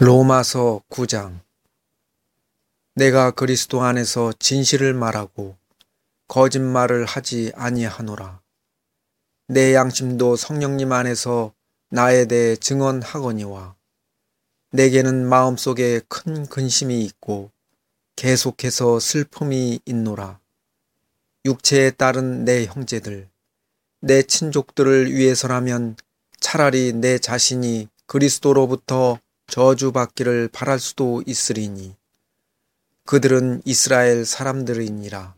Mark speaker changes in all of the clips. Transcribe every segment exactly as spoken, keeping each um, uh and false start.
Speaker 1: 로마서 구 장. 내가 그리스도 안에서 진실을 말하고 거짓말을 하지 아니하노라. 내 양심도 성령님 안에서 나에 대해 증언하거니와 내게는 마음속에 큰 근심이 있고 계속해서 슬픔이 있노라. 육체에 따른 내 형제들, 내 친족들을 위해서라면 차라리 내 자신이 그리스도로부터 저주받기를 바랄 수도 있으리니 그들은 이스라엘 사람들이니라.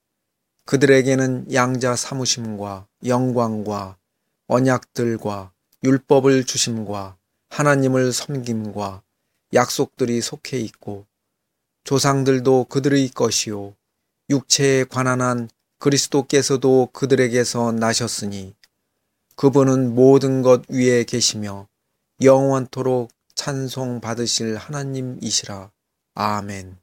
Speaker 1: 그들에게는 양자 삼으심과 영광과 언약들과 율법을 주심과 하나님을 섬김과 약속들이 속해 있고 조상들도 그들의 것이요 육체에 관한 한 그리스도께서도 그들에게서 나셨으니 그분은 모든 것 위에 계시며 영원토록 찬송 받으실 하나님이시라. 아멘.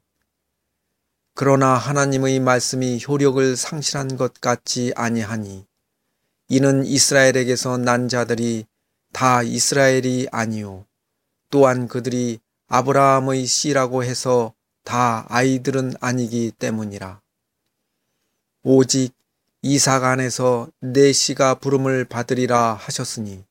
Speaker 1: 그러나 하나님의 말씀이 효력을 상실한 것 같지 아니하니 이는 이스라엘에게서 난 자들이 다 이스라엘이 아니요 또한 그들이 아브라함의 씨라고 해서 다 아이들은 아니기 때문이라. 오직 이삭 안에서 내 씨가 부름을 받으리라 하셨으니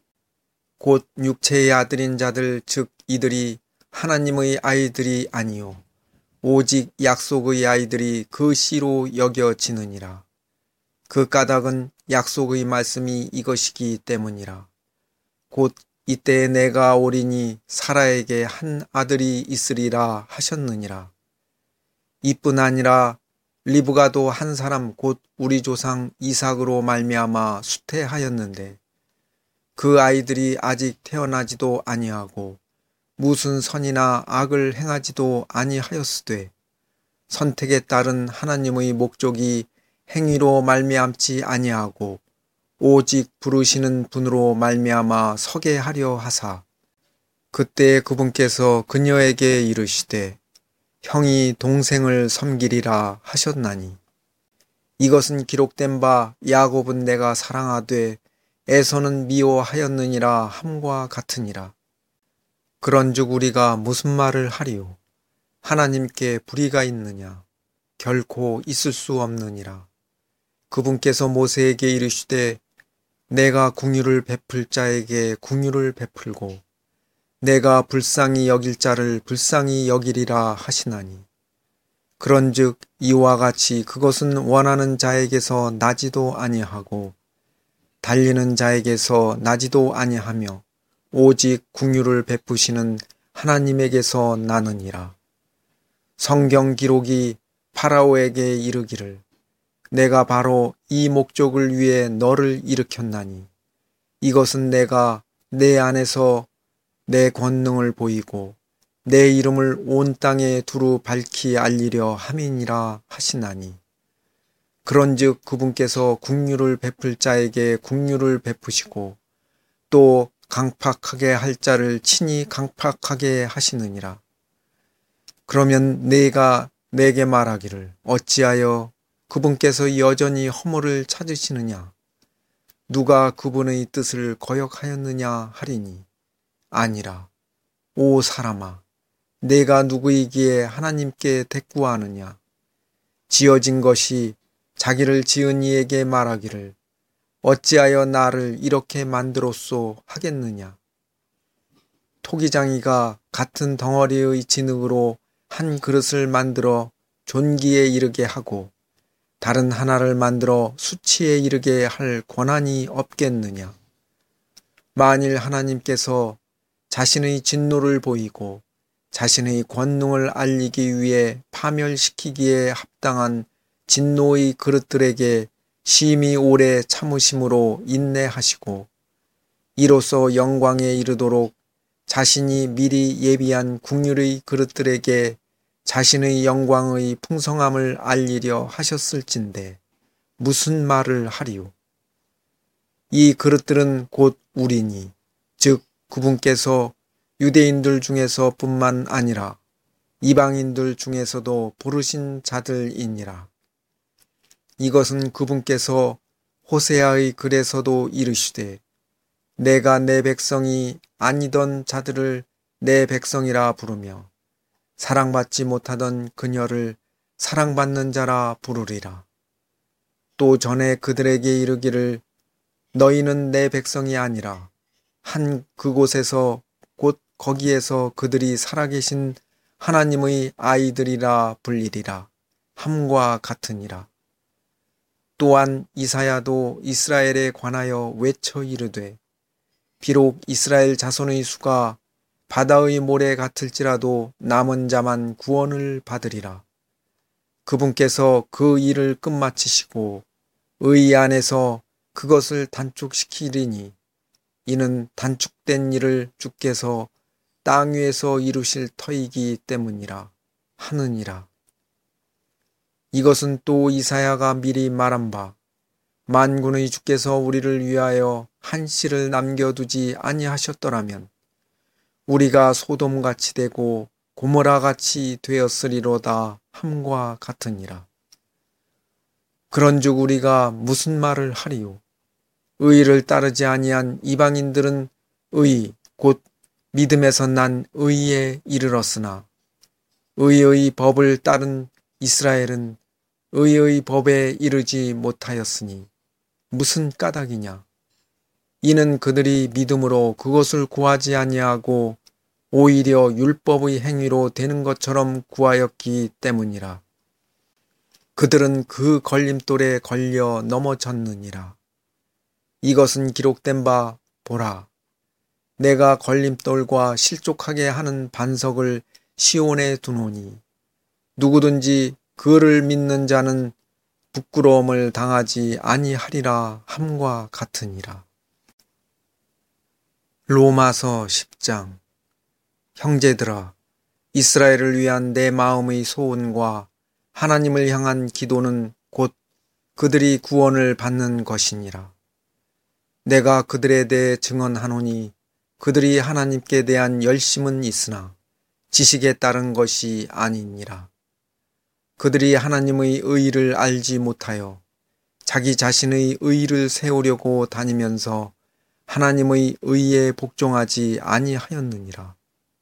Speaker 1: 곧 육체의 아들인 자들 즉 이들이 하나님의 아이들이 아니요 오직 약속의 아이들이 그 씨로 여겨지느니라. 그 까닭은 약속의 말씀이 이것이기 때문이라. 곧 이때 내가 오리니 사라에게 한 아들이 있으리라 하셨느니라. 이뿐 아니라 리브가도 한 사람 곧 우리 조상 이삭으로 말미암아 수태하였는데 그 아이들이 아직 태어나지도 아니하고 무슨 선이나 악을 행하지도 아니하였으되 선택에 따른 하나님의 목적이 행위로 말미암지 아니하고 오직 부르시는 분으로 말미암아 서게 하려 하사 그때 그분께서 그녀에게 이르시되 형이 동생을 섬기리라 하셨나니 이것은 기록된 바 야곱은 내가 사랑하되 에서는 미워하였느니라 함과 같으니라. 그런즉 우리가 무슨 말을 하리요? 하나님께 불의가 있느냐? 결코 있을 수 없느니라. 그분께서 모세에게 이르시되 내가 긍휼을 베풀 자에게 긍휼을 베풀고 내가 불쌍히 여길 자를 불쌍히 여기리라 하시나니 그런즉 이와 같이 그것은 원하는 자에게서 나지도 아니하고 달리는 자에게서 나지도 아니하며 오직 긍휼을 베푸시는 하나님에게서 나느니라. 성경 기록이 파라오에게 이르기를 내가 바로 이 목적을 위해 너를 일으켰나니 이것은 내가 내 안에서 내 권능을 보이고 내 이름을 온 땅에 두루 밝히 알리려 함이니라 하시나니 그런즉 그분께서 긍휼을 베풀 자에게 긍휼을 베푸시고 또 강팍하게 할 자를 친히 강팍하게 하시느니라. 그러면 내가 내게 말하기를 어찌하여 그분께서 여전히 허물을 찾으시느냐? 누가 그분의 뜻을 거역하였느냐 하리니 아니라. 오 사람아, 내가 누구이기에 하나님께 대꾸하느냐? 지어진 것이 자기를 지은 이에게 말하기를 어찌하여 나를 이렇게 만들었소 하겠느냐? 토기장이가 같은 덩어리의 진흙으로 한 그릇을 만들어 존귀에 이르게 하고 다른 하나를 만들어 수치에 이르게 할 권한이 없겠느냐? 만일 하나님께서 자신의 진노를 보이고 자신의 권능을 알리기 위해 파멸시키기에 합당한 진노의 그릇들에게 심히 오래 참으심으로 인내하시고 이로써 영광에 이르도록 자신이 미리 예비한 긍휼의 그릇들에게 자신의 영광의 풍성함을 알리려 하셨을진데 무슨 말을 하리요? 이 그릇들은 곧 우리니 즉 그분께서 유대인들 중에서 뿐만 아니라 이방인들 중에서도 부르신 자들이니라. 이것은 그분께서 호세아의 글에서도 이르시되 내가 내 백성이 아니던 자들을 내 백성이라 부르며 사랑받지 못하던 그녀를 사랑받는 자라 부르리라. 또 전에 그들에게 이르기를 너희는 내 백성이 아니라 한 그곳에서 곧 거기에서 그들이 살아계신 하나님의 아이들이라 불리리라 함과 같으니라. 또한 이사야도 이스라엘에 관하여 외쳐 이르되 비록 이스라엘 자손의 수가 바다의 모래 같을지라도 남은 자만 구원을 받으리라. 그분께서 그 일을 끝마치시고 의 안에서 그것을 단축시키리니 이는 단축된 일을 주께서 땅 위에서 이루실 터이기 때문이라 하느니라. 이것은 또 이사야가 미리 말한 바 만군의 주께서 우리를 위하여 한 씨를 남겨두지 아니하셨더라면 우리가 소돔같이 되고 고모라같이 되었으리로다 함과 같으니라. 그런즉 우리가 무슨 말을 하리요? 의를 따르지 아니한 이방인들은 의 곧 믿음에서 난 의에 이르렀으나 의의 법을 따른 이스라엘은 의의 법에 이르지 못하였으니 무슨 까닭이냐? 이는 그들이 믿음으로 그것을 구하지 아니하고 오히려 율법의 행위로 되는 것처럼 구하였기 때문이라. 그들은 그 걸림돌에 걸려 넘어졌느니라. 이것은 기록된 바 보라. 내가 걸림돌과 실족하게 하는 반석을 시온에 두노니 누구든지 그를 믿는 자는 부끄러움을 당하지 아니하리라 함과 같으니라. 로마서 십 장. 형제들아, 이스라엘을 위한 내 마음의 소원과 하나님을 향한 기도는 곧 그들이 구원을 받는 것이니라. 내가 그들에 대해 증언하노니 그들이 하나님께 대한 열심은 있으나 지식에 따른 것이 아니니라. 그들이 하나님의 의를 알지 못하여 자기 자신의 의를 세우려고 다니면서 하나님의 의에 복종하지 아니하였느니라.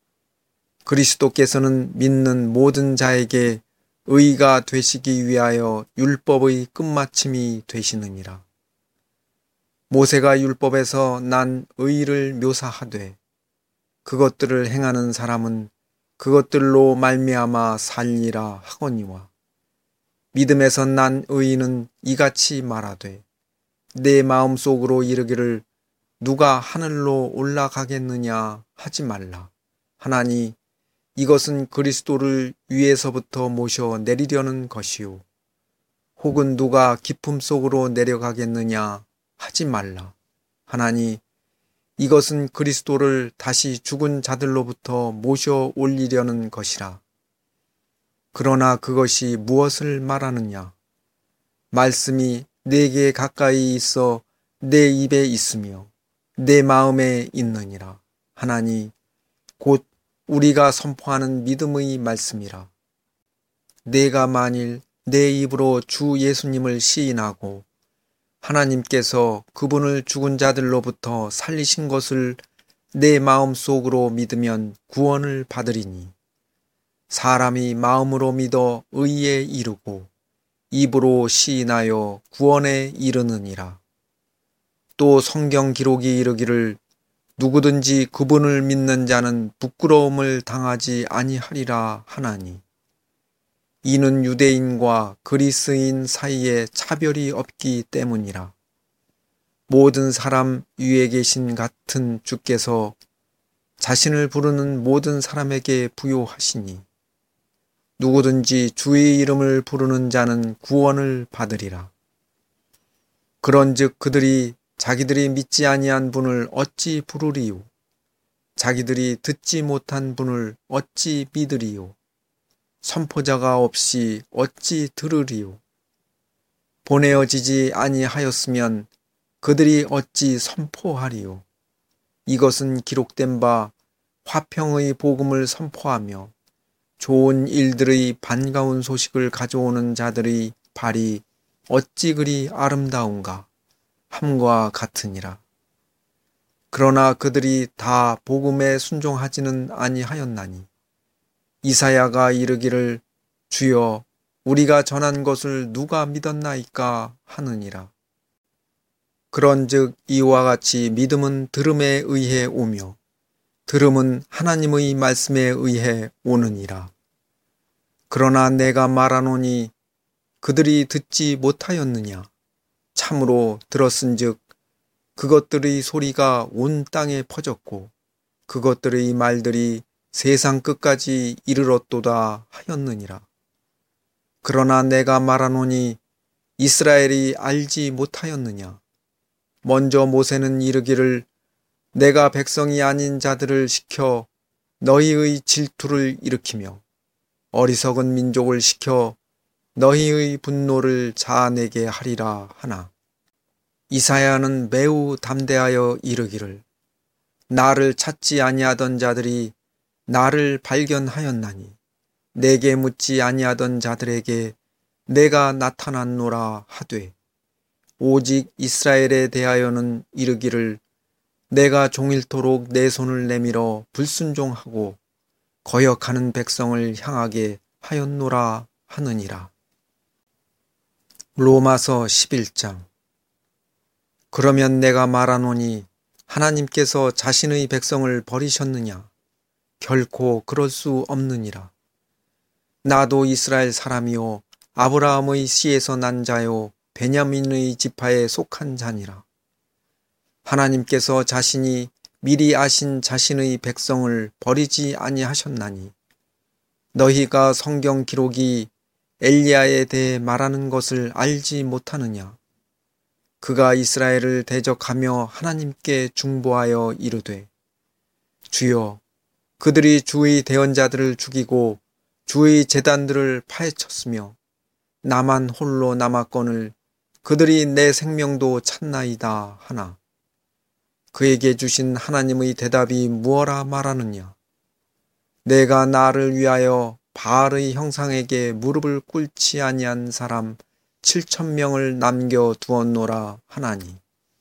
Speaker 1: 그리스도께서는 믿는 모든 자에게 의가 되시기 위하여 율법의 끝마침이 되시느니라. 모세가 율법에서 난 의를 묘사하되 그것들을 행하는 사람은 그것들로 말미암아 살리라 하거니와 믿음에서 난 의인은 이같이 말하되 내 마음속으로 이르기를 누가 하늘로 올라가겠느냐 하지 말라 하나니 이것은 그리스도를 위에서부터 모셔 내리려는 것이요 혹은 누가 깊음 속으로 내려가겠느냐 하지 말라 하나니 이것은 그리스도를 다시 죽은 자들로부터 모셔 올리려는 것이라. 그러나 그것이 무엇을 말하느냐? 말씀이 내게 가까이 있어 내 입에 있으며 내 마음에 있느니라. 하나니 곧 우리가 선포하는 믿음의 말씀이라. 내가 만일 내 입으로 주 예수님을 시인하고 하나님께서 그분을 죽은 자들로부터 살리신 것을 내 마음속으로 믿으면 구원을 받으리니 사람이 마음으로 믿어 의에 이르고 입으로 시인하여 구원에 이르느니라. 또 성경 기록이 이르기를 누구든지 그분을 믿는 자는 부끄러움을 당하지 아니하리라 하나니 이는 유대인과 그리스인 사이에 차별이 없기 때문이라. 모든 사람 위에 계신 같은 주께서 자신을 부르는 모든 사람에게 부요하시니 누구든지 주의 이름을 부르는 자는 구원을 받으리라. 그런즉 그들이 자기들이 믿지 아니한 분을 어찌 부르리요? 자기들이 듣지 못한 분을 어찌 믿으리요? 선포자가 없이 어찌 들으리요? 보내어지지 아니하였으면 그들이 어찌 선포하리요? 이것은 기록된 바 화평의 복음을 선포하며 좋은 일들의 반가운 소식을 가져오는 자들의 발이 어찌 그리 아름다운가 함과 같으니라. 그러나 그들이 다 복음에 순종하지는 아니하였나니 이사야가 이르기를 주여 우리가 전한 것을 누가 믿었나이까 하느니라. 그런즉 이와 같이 믿음은 들음에 의해 오며 들음은 하나님의 말씀에 의해 오느니라. 그러나 내가 말하노니 그들이 듣지 못하였느냐? 참으로 들었은즉 그것들의 소리가 온 땅에 퍼졌고 그것들의 말들이 세상 끝까지 이르렀도다 하였느니라. 그러나 내가 말하노니 이스라엘이 알지 못하였느냐? 먼저 모세는 이르기를 내가 백성이 아닌 자들을 시켜 너희의 질투를 일으키며 어리석은 민족을 시켜 너희의 분노를 자아내게 하리라 하나. 이사야는 매우 담대하여 이르기를 나를 찾지 아니하던 자들이 나를 발견하였나니 내게 묻지 아니하던 자들에게 내가 나타났노라 하되 오직 이스라엘에 대하여는 이르기를 내가 종일토록 내 손을 내밀어 불순종하고 거역하는 백성을 향하게 하였노라 하느니라. 로마서 십일 장. 그러면 내가 말하노니 하나님께서 자신의 백성을 버리셨느냐? 결코 그럴 수 없느니라. 나도 이스라엘 사람이요 아브라함의 씨에서 난 자요 베냐민의 지파에 속한 자니라. 하나님께서 자신이 미리 아신 자신의 백성을 버리지 아니하셨나니 너희가 성경 기록이 엘리야에 대해 말하는 것을 알지 못하느냐? 그가 이스라엘을 대적하며 하나님께 중보하여 이르되 주여 그들이 주의 대언자들을 죽이고 주의 제단들을 파헤쳤으며 나만 홀로 남았거늘 그들이 내 생명도 찾나이다 하나. 그에게 주신 하나님의 대답이 무엇라 말하느냐? 내가 나를 위하여 바알의 형상에게 무릎을 꿇지 아니한 사람 칠천 명을 남겨 두었노라 하나니.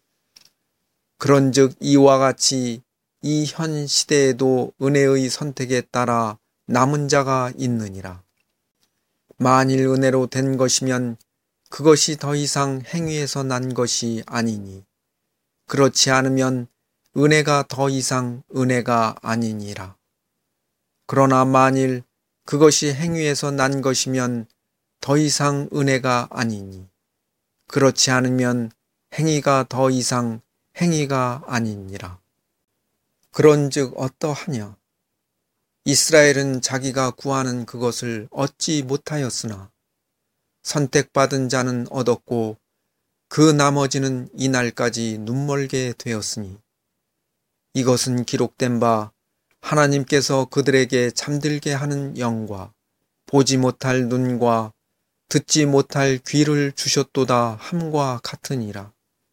Speaker 1: 그런즉 이와 같이 이 현 시대에도 은혜의 선택에 따라 남은 자가 있느니라. 만일 은혜로 된 것이면 그것이 더 이상 행위에서 난 것이 아니니 그렇지 않으면 은혜가 더 이상 은혜가 아니니라. 그러나 만일 그것이 행위에서 난 것이면 더 이상 은혜가 아니니 그렇지 않으면 행위가 더 이상 행위가 아니니라. 그런즉 어떠하냐? 이스라엘은 자기가 구하는 그것을 얻지 못하였으나 선택받은 자는 얻었고 그 나머지는 이날까지 눈멀게 되었으니 이것은 기록된 바 하나님께서 그들에게 잠들게 하는 영과 보지 못할 눈과 듣지 못할 귀를 주셨도다 함과 같으니라.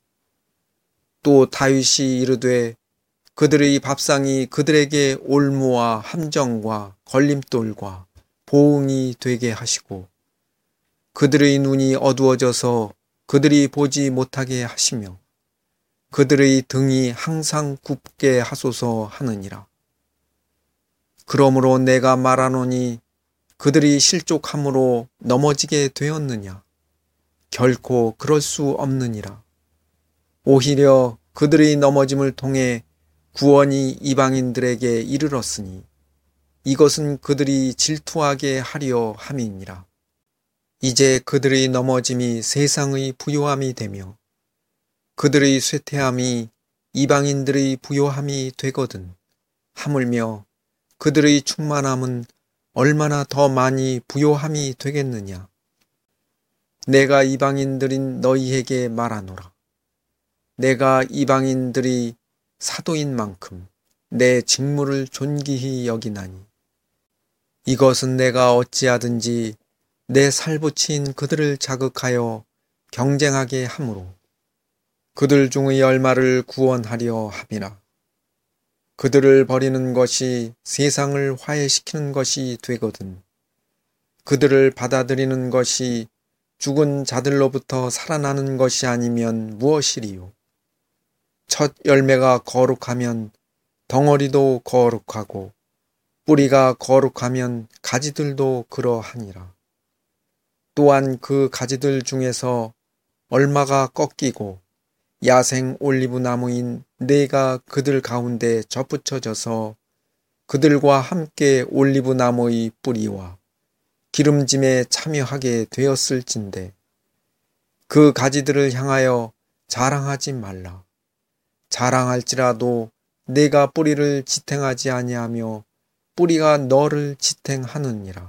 Speaker 1: 또 다윗이 이르되 그들의 밥상이 그들에게 올무와 함정과 걸림돌과 보응이 되게 하시고 그들의 눈이 어두워져서 그들이 보지 못하게 하시며 그들의 등이 항상 굽게 하소서 하느니라. 그러므로 내가 말하노니 그들이 실족함으로 넘어지게 되었느냐? 결코 그럴 수 없느니라. 오히려 그들의 넘어짐을 통해 구원이 이방인들에게 이르렀으니 이것은 그들이 질투하게 하려 함이니라. 이제 그들의 넘어짐이 세상의 부요함이 되며 그들의 쇠퇴함이 이방인들의 부요함이 되거든 하물며 그들의 충만함은 얼마나 더 많이 부요함이 되겠느냐. 내가 이방인들인 너희에게 말하노라. 내가 이방인들이 사도인 만큼 내 직무를 존귀히 여기나니 이것은 내가 어찌하든지 내 살붙인 그들을 자극하여 경쟁하게 함으로 그들 중의 얼마를 구원하려 함이라. 그들을 버리는 것이 세상을 화해시키는 것이 되거든 그들을 받아들이는 것이 죽은 자들로부터 살아나는 것이 아니면 무엇이리요. 첫 열매가 거룩하면 덩어리도 거룩하고 뿌리가 거룩하면 가지들도 그러하니라. 또한 그 가지들 중에서 얼마가 꺾이고 야생 올리브 나무인 네가 그들 가운데 접붙여져서 그들과 함께 올리브 나무의 뿌리와 기름짐에 참여하게 되었을진데 그 가지들을 향하여 자랑하지 말라. 자랑할지라도 내가 뿌리를 지탱하지 아니하며 뿌리가 너를 지탱하느니라.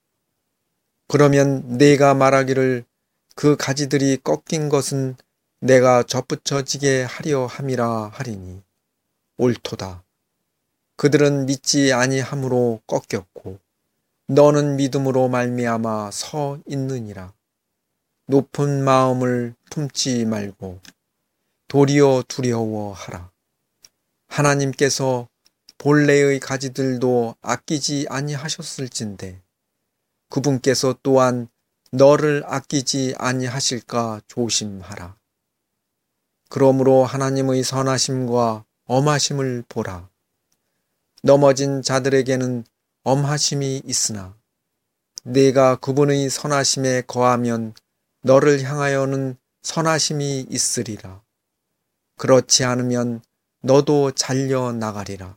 Speaker 1: 그러면 내가 말하기를 그 가지들이 꺾인 것은 내가 접붙여지게 하려 함이라 하리니 옳도다. 그들은 믿지 아니함으로 꺾였고 너는 믿음으로 말미암아 서 있느니라. 높은 마음을 품지 말고 도리어 두려워하라. 하나님께서 본래의 가지들도 아끼지 아니하셨을진데 그분께서 또한 너를 아끼지 아니하실까 조심하라. 그러므로 하나님의 선하심과 엄하심을 보라. 넘어진 자들에게는 엄하심이 있으나 네가 그분의 선하심에 거하면 너를 향하여는 선하심이 있으리라. 그렇지 않으면 너도 잘려 나가리라.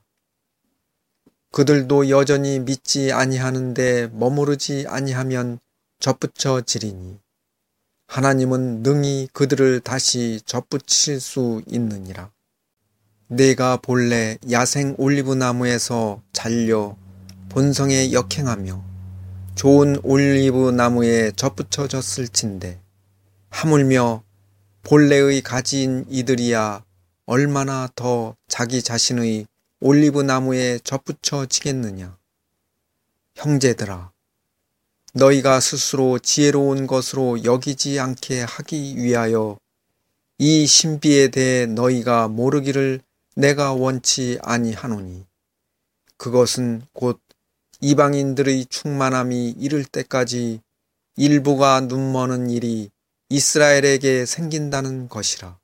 Speaker 1: 그들도 여전히 믿지 아니하는데 머무르지 아니하면 접붙여지리니 하나님은 능히 그들을 다시 접붙일 수 있느니라. 내가 본래 야생 올리브 나무에서 잘려 본성에 역행하며 좋은 올리브 나무에 접붙여졌을진데 하물며 본래의 가지인 이들이야 얼마나 더 자기 자신의 올리브 나무에 접붙여지겠느냐. 형제들아, 너희가 스스로 지혜로운 것으로 여기지 않게 하기 위하여 이 신비에 대해 너희가 모르기를 내가 원치 아니하노니 그것은 곧 이방인들의 충만함이 이를 때까지 일부가 눈머는 일이 이스라엘에게 생긴다는 것이라.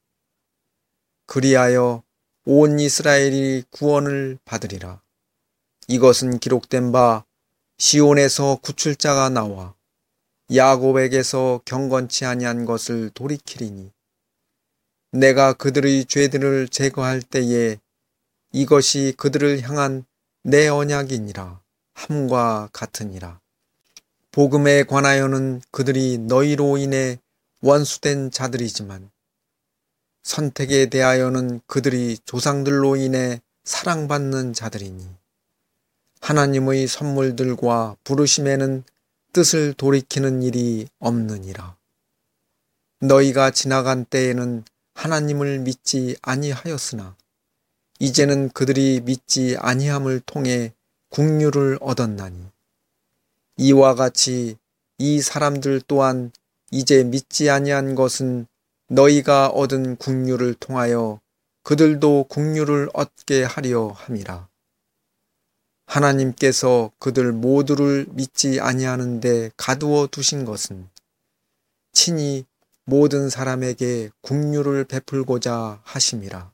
Speaker 1: 그리하여 온 이스라엘이 구원을 받으리라. 이것은 기록된 바 시온에서 구출자가 나와 야곱에게서 경건치 아니한 것을 돌이키리니 내가 그들의 죄들을 제거할 때에 이것이 그들을 향한 내 언약이니라 함과 같으니라. 복음에 관하여는 그들이 너희로 인해 원수된 자들이지만 선택에 대하여는 그들이 조상들로 인해 사랑받는 자들이니 하나님의 선물들과 부르심에는 뜻을 돌이키는 일이 없느니라. 너희가 지나간 때에는 하나님을 믿지 아니하였으나 이제는 그들이 믿지 아니함을 통해 국류를 얻었나니 이와 같이 이 사람들 또한 이제 믿지 아니한 것은 너희가 얻은 국류를 통하여 그들도 국류를 얻게 하려 함이라. 하나님께서 그들 모두를 믿지 아니하는데 가두어 두신 것은 친히 모든 사람에게 국류를 베풀고자 하심이라.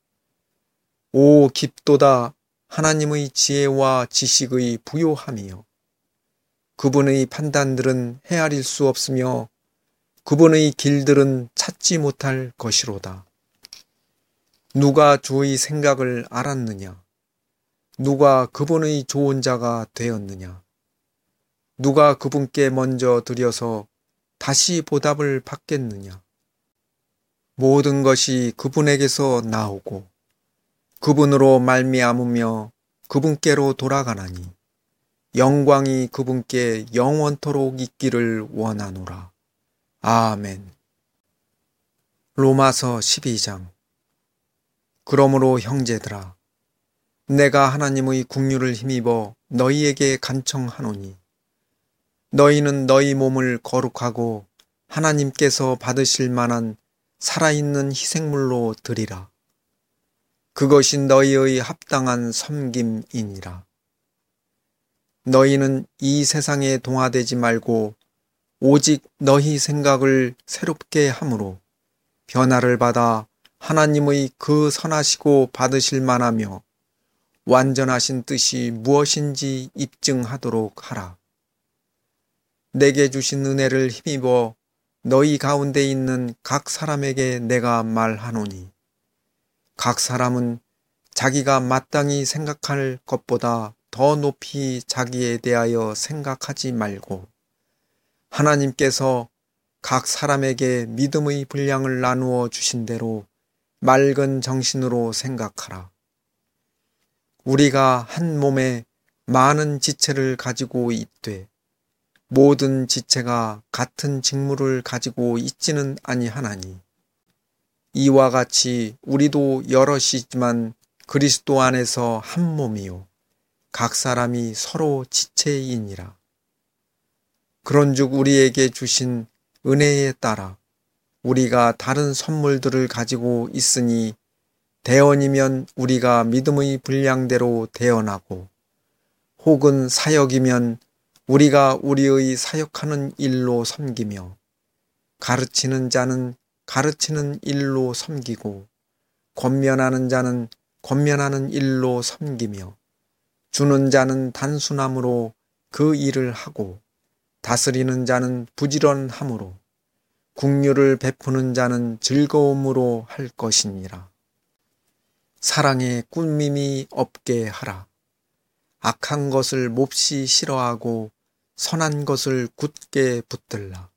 Speaker 1: 오 깊도다 하나님의 지혜와 지식의 부요함이여. 그분의 판단들은 헤아릴 수 없으며 그분의 길들은 찾지 못할 것이로다. 누가 주의 생각을 알았느냐? 누가 그분의 좋은 자가 되었느냐? 누가 그분께 먼저 드려서 다시 보답을 받겠느냐? 모든 것이 그분에게서 나오고 그분으로 말미암으며 그분께로 돌아가나니 영광이 그분께 영원토록 있기를 원하노라. 아멘. 로마서 십이 장. 그러므로 형제들아, 내가 하나님의 국류를 힘입어 너희에게 간청하노니 너희는 너희 몸을 거룩하고 하나님께서 받으실 만한 살아있는 희생물로 드리라. 그것이 너희의 합당한 섬김이니라. 너희는 이 세상에 동화되지 말고 오직 너희 생각을 새롭게 함으로 변화를 받아 하나님의 그 선하시고 받으실 만하며 완전하신 뜻이 무엇인지 입증하도록 하라. 내게 주신 은혜를 힘입어 너희 가운데 있는 각 사람에게 내가 말하노니, 각 사람은 자기가 마땅히 생각할 것보다 더 높이 자기에 대하여 생각하지 말고 하나님께서 각 사람에게 믿음의 분량을 나누어 주신 대로 맑은 정신으로 생각하라. 우리가 한 몸에 많은 지체를 가지고 있되 모든 지체가 같은 직무를 가지고 있지는 아니하나니, 이와 같이 우리도 여럿이지만 그리스도 안에서 한 몸이요 각 사람이 서로 지체이니라. 그런즉 우리에게 주신 은혜에 따라 우리가 다른 선물들을 가지고 있으니, 대언이면 우리가 믿음의 분량대로 대언하고, 혹은 사역이면 우리가 우리의 사역하는 일로 섬기며, 가르치는 자는 가르치는 일로 섬기고, 권면하는 자는 권면하는 일로 섬기며, 주는 자는 단순함으로 그 일을 하고, 다스리는 자는 부지런함으로, 긍휼을 베푸는 자는 즐거움으로 할 것이니라. 사랑에 꿀밈이 없게 하라. 악한 것을 몹시 싫어하고 선한 것을 굳게 붙들라.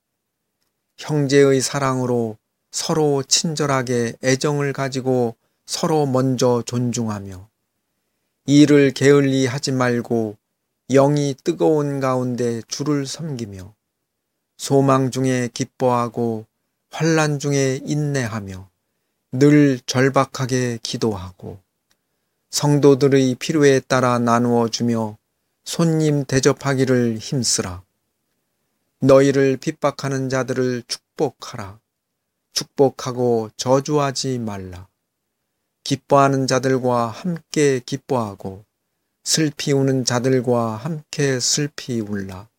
Speaker 1: 형제의 사랑으로 서로 친절하게 애정을 가지고 서로 먼저 존중하며, 일을 게을리 하지 말고 영이 뜨거운 가운데 주를 섬기며, 소망 중에 기뻐하고 환난 중에 인내하며 늘 절박하게 기도하고, 성도들의 필요에 따라 나누어 주며 손님 대접하기를 힘쓰라. 너희를 핍박하는 자들을 축복하라. 축복하고 저주하지 말라. 기뻐하는 자들과 함께 기뻐하고 슬피 우는 자들과 함께 슬피 울라.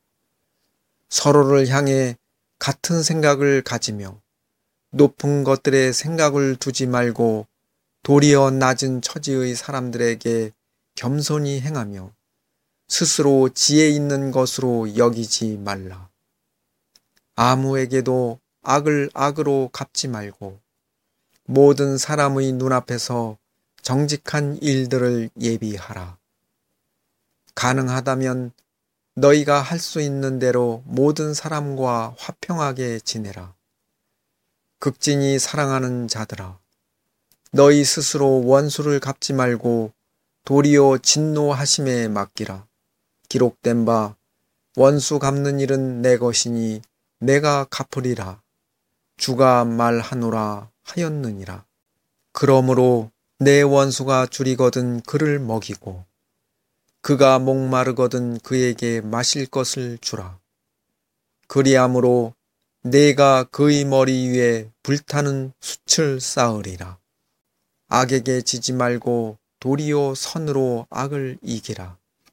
Speaker 1: 서로를 향해 같은 생각을 가지며 높은 것들의 생각을 두지 말고 도리어 낮은 처지의 사람들에게 겸손히 행하며 스스로 지혜 있는 것으로 여기지 말라. 아무에게도 악을 악으로 갚지 말고 모든 사람의 눈앞에서 정직한 일들을 예비하라. 가능하다면 너희가 할 수 있는 대로 모든 사람과 화평하게 지내라. 극진히 사랑하는 자들아, 너희 스스로 원수를 갚지 말고 도리어 진노하심에 맡기라. 기록된 바 원수 갚는 일은 내 것이니 내가 갚으리라. 주가 말하노라 하였느니라. 그러므로 내 원수가 줄이거든 그를 먹이고, 그가 목마르거든 그에게 마실 것을 주라. 그리함으로 내가 그의 머리 위에 불타는 숯을 쌓으리라. 악에게 지지 말고 도리어 선으로 악을 이기라.